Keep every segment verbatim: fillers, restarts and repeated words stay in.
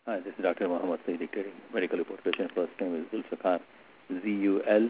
Hi, this is Doctor Mohammed Saeed dictating medical report. Patient first name is Zulfikar, Z U L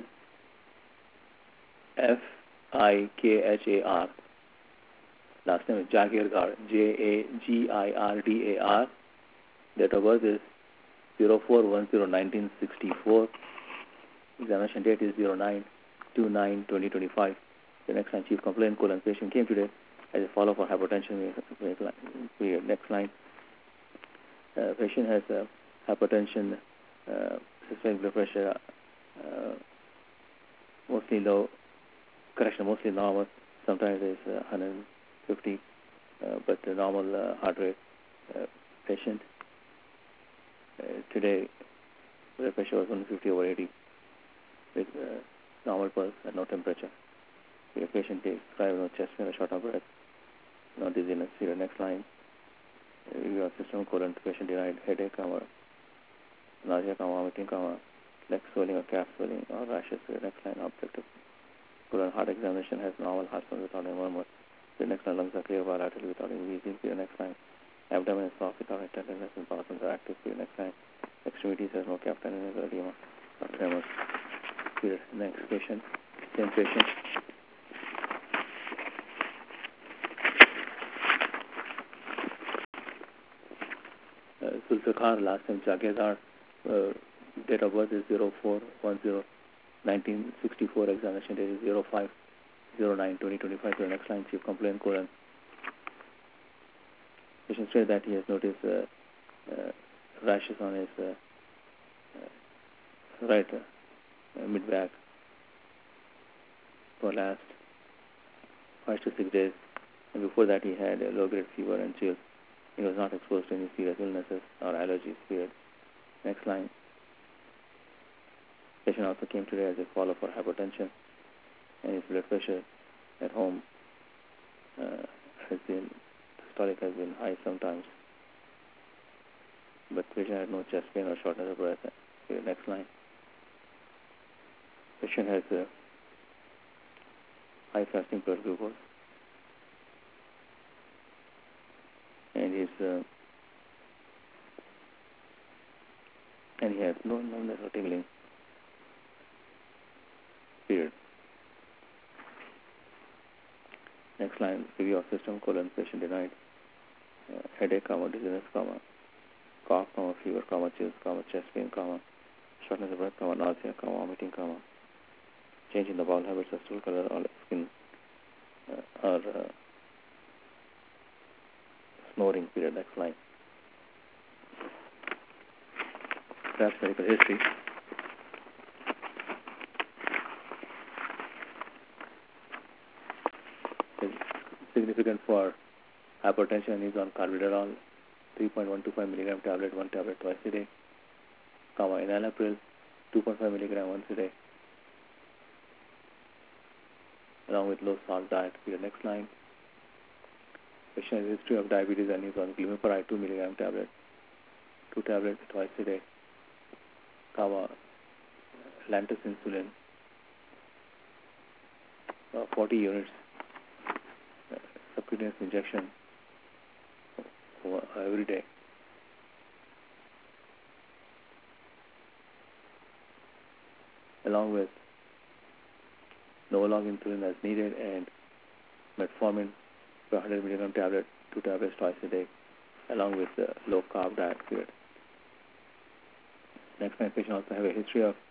F I K H A R. Last name is Jagirdar, J A G I R D A R. Date of birth is zero four one zero nineteen sixty-four. Examination date is zero nine two nine twenty twenty-five. The next line, chief complaint, colon, patient came today as a follow-up for hypertension. Next line. Uh, patient has uh, hypertension, uh, systemic blood pressure, uh, mostly low, correction, mostly normal. Sometimes it's uh, one hundred fifty, uh, but the normal uh, heart rate. Uh, patient uh, today, blood pressure was one hundred fifty over eighty with uh, normal pulse and no temperature. The patient takes five no chest pain, a short of breath, no dizziness. See the next line. Your system colon patient denied headache, comma, nausea, comma, vomiting, comma, leg swelling or calf swelling or rashes. The next line, objective colon heart examination has normal heart sound without any murmur. The next line, lungs are clear, bilateral without any wheezing. The next line, abdomen is soft without any tenderness and bowels are active. The next line, extremities has no captainous edema or tremors. The next patient, same patient. Zulfikar, last name Jagirdar, uh, date of birth is zero four one zero nineteen sixty-four, examination date is zero five zero nine twenty twenty-five. The next line, chief complaint, colon. Patient said that he has noticed uh, uh, rashes on his uh, uh, right uh, mid-back for last five to six days. And before that, he had a low-grade fever and chills. He was not exposed to any serious illnesses or allergies, period. Next line. Patient also came today as a follow-up for hypertension, and his blood pressure at home uh, has been, systolic has been high sometimes, but patient had no chest pain or shortness of breath. Period. Next line. Patient has a high fasting blood glucose, and his uh, and he has no numbness or tingling. Period. Next line, review of system, colon, patient denied uh, headache, comma, dizziness, comma, cough, comma, fever, comma, chills, comma, chest pain, comma, shortness of breath, comma, nausea, comma, vomiting, comma, change in the bowel habits of stool color or skin uh, or uh, snoring. Period. Next line. Perhaps medical history. Is significant for hypertension is on carvedilol, three point one two five milligram tablet, one tablet twice a day, comma, enalapril, two point five milligram once a day, along with low salt diet. Period. Next line. Patient has history of diabetes and is on glimepiride, two milligram tablet, two tablets twice a day, comma, Lantus insulin, uh, forty units, uh, subcutaneous injection uh, every day. Along with Novolog insulin as needed and metformin, one hundred milligram tablet, two tablets twice a day, along with the low carb diet. Period. Next time, patient also have a history of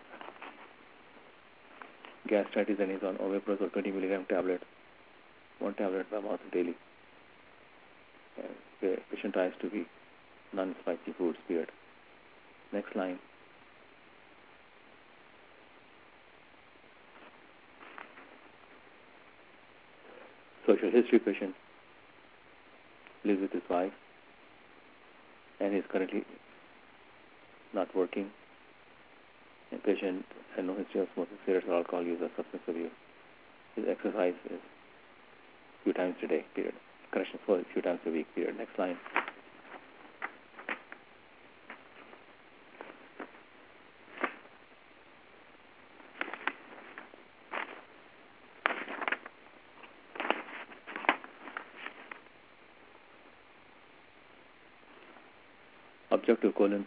gastritis and is on omeprazole twenty milligram tablet, one tablet per mouth daily. Uh, the patient tries to be non-spicy foods. Period. Next line. Social history. Patient lives with his wife and is currently not working. And patient had no history of smoking cigarettes or alcohol use or substance abuse. His exercise is a few times a day. Period. Correction, for a few times a week. Period. Next line. Objective colon.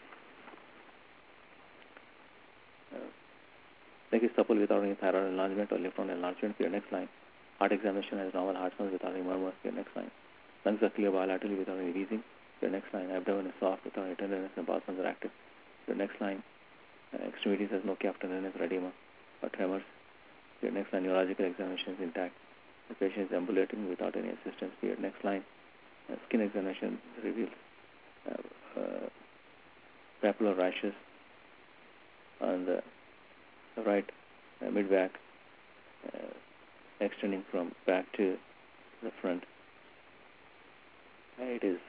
Uh, leg is supple without any thyroid enlargement or lymph node enlargement. Your next line. Heart examination has normal heart sounds without any murmurs. Your next line. Lungs are clear bilaterally without any wheezing. Your next line. Abdomen is soft without any tenderness and bowel sounds are active. Your next line. Uh, extremities has no calf tenderness or edema or tremors. Your next line. Neurological examination is intact. The patient is ambulating without any assistance. Your next line. Uh, skin examination reveals uh, uh, papular rashes on the right uh, mid-back, uh, extending from back to the front. Uh, it is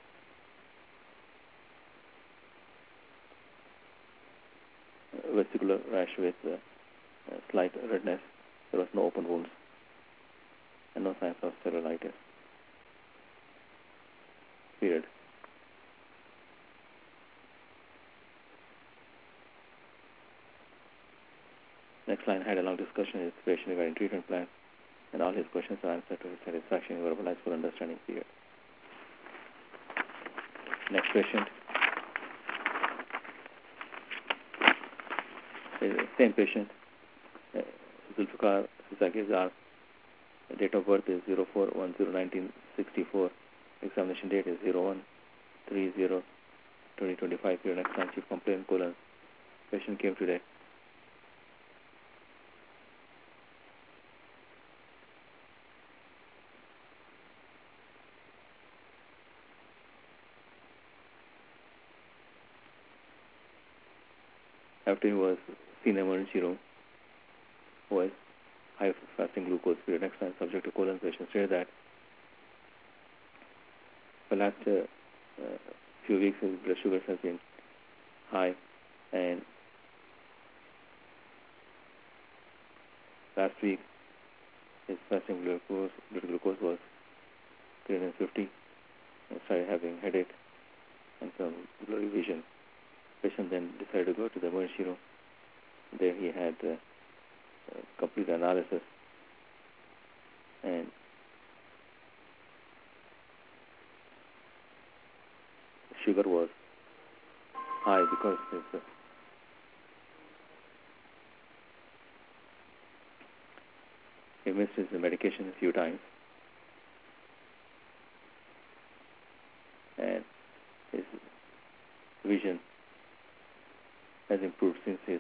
a vesicular rash with uh, uh, slight redness. There was no open wounds and no signs of cellulitis. Period. Next line. Had a long discussion with the patient regarding treatment plan, and all his questions are answered to his satisfaction. He verbalized full understanding. Period. Next patient. Same patient. Uh, Zulfikar Zakizar. Date of birth is zero four one zero nineteen sixty-four. Examination date is zero one three zero twenty twenty-five. Your next line. Chief complaint colon. Patient came today. After he was seen in emergency room, was high fasting glucose period. Next time, subject to colon patient said that for last uh, uh, few weeks his blood sugars have been high, and last week his fasting glucose blood glucose was three hundred fifty, and started having headache and some blurry vision. Patient then decided to go to the emergency room. There he had uh, uh, complete analysis, and sugar was high because his, uh, he missed his medication a few times, and his vision has improved since his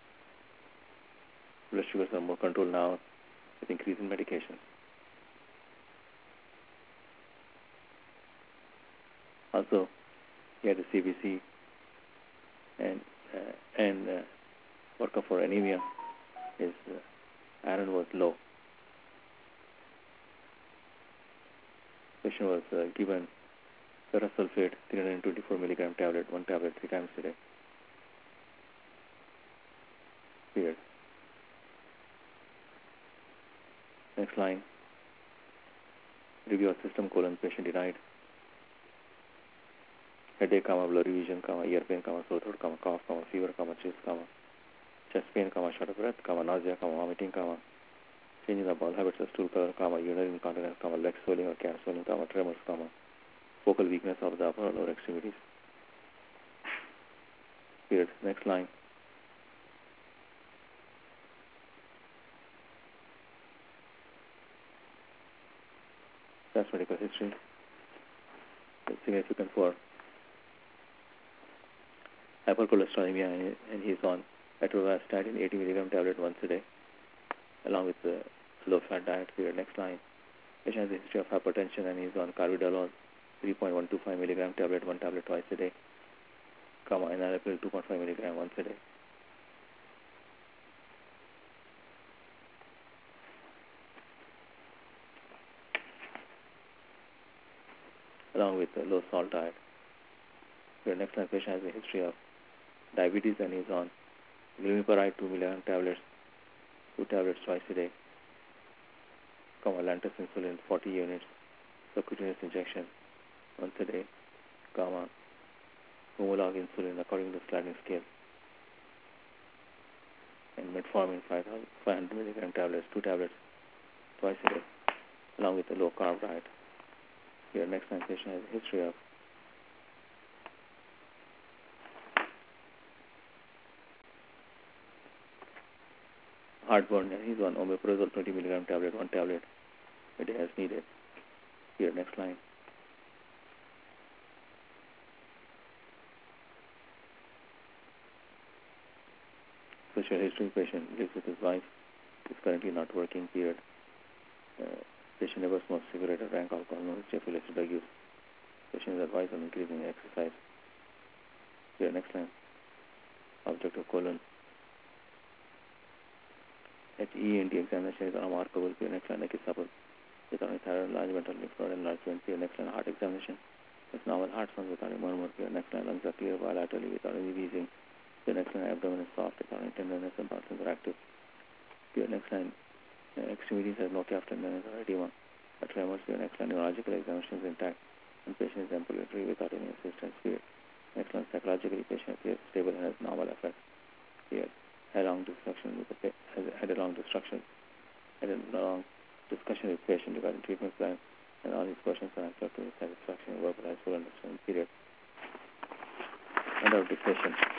blood sugars are more controlled now with increase in medication. Also, he had a C B C and uh, and uh, workup for anemia. His uh, iron was low. Patient was uh, given ferrosulfate three hundred twenty-four milligram tablet, one tablet three times a day. Period. Next line. Review of system colon. Patient denied. Headache, comma, blurry vision, comma, ear pain, comma, sore throat, comma, cough, comma, fever, comma, chills, comma, chest pain, comma, short of breath, comma, nausea, comma, vomiting, comma, change in the bowel habits of stool color, comma, urinary incontinence, comma, leg swelling or calf swelling, comma, tremors, comma, focal weakness of the upper or lower extremities. Period. Next line. That's medical history. It's significant for hypercholesterolemia, and he's on atorvastatin eighty milligram tablet once a day, along with the low-fat diet. Period. Next line. Patient has a history of hypertension, and he's on carvedilol three point one two five milligram tablet, one tablet twice a day, comma, enalapril two point five milligram once a day. Along with the low salt diet. Your next line. Patient has a history of diabetes, and he's on glimepiride two milligram tablets, two tablets twice a day, comma, Lantus insulin forty units, subcutaneous injection once a day, comma, Humalog insulin according to the sliding scale, and metformin five hundred milligram tablets, two tablets twice a day, along with a low carb diet. Your next line. Patient has a history of heartburn, and he's on omeprazole twenty milligram tablet, one tablet a day as needed. Here, next line. Social history: patient lives with his wife, is currently not working, period. Uh, patient never smokes cigarette or drank alcohol, no history of drug use. Patient is advised on increasing exercise. Here, next line. Object of colon. H E N T examination is unremarkable. Here, next line. Next support. Without any thyroid enlargement or lymph node enlargement. Here, next line. Heart examination. It's normal heart sounds without any murmur. Here, next line. Lungs are clear bilaterally without any wheezing. Here, next line. Abdomen is soft without any tenderness and muscles are active. Here, next line. Uh, extremities have no calf tenderness or edema. A tremors. Here, next line. Neurological examination is intact and patient is ambulatory without any assistance. Here, next line. Psychologically, patient appears stable and has normal effect. Here, head long discussion with the pa- has had a long discussion, had a long discussion with patient regarding treatment plan, and all these questions are answered to his satisfaction and verbalized full understanding. Period. End of discussion.